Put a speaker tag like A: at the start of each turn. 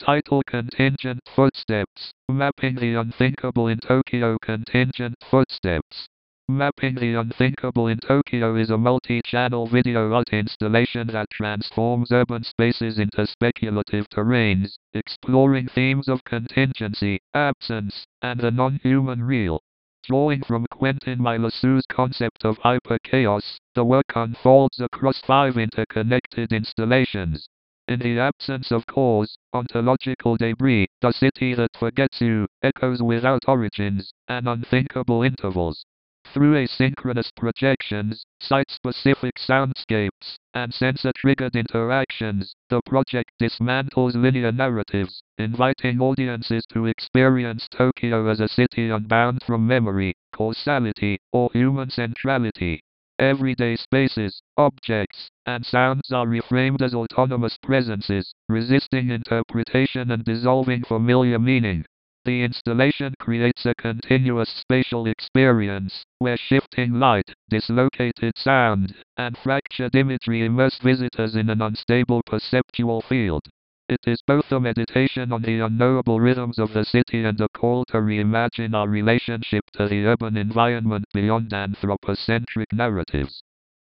A: Title: Contingent Footsteps. Mapping the Unthinkable in Tokyo. Contingent Footsteps. Mapping the Unthinkable in Tokyo is a multi-channel video art installation that transforms urban spaces into speculative terrains, exploring themes of contingency, absence, and the non-human real. Drawing from Quentin Milasu's concept of hyper-chaos, the work unfolds across 5 interconnected installations. In the absence of cause, ontological debris, the city that forgets you, echoes without origins, and unthinkable intervals. Through asynchronous projections, site-specific soundscapes, and sensor-triggered interactions, the project dismantles linear narratives, inviting audiences to experience Tokyo as a city unbound from memory, causality, or human centrality. Everyday spaces, objects, and sounds are reframed as autonomous presences, resisting interpretation and dissolving familiar meaning. The installation creates a continuous spatial experience, where shifting light, dislocated sound, and fractured imagery immerse visitors in an unstable perceptual field. It is both a meditation on the unknowable rhythms of the city and a call to reimagine our relationship to the urban environment beyond anthropocentric narratives.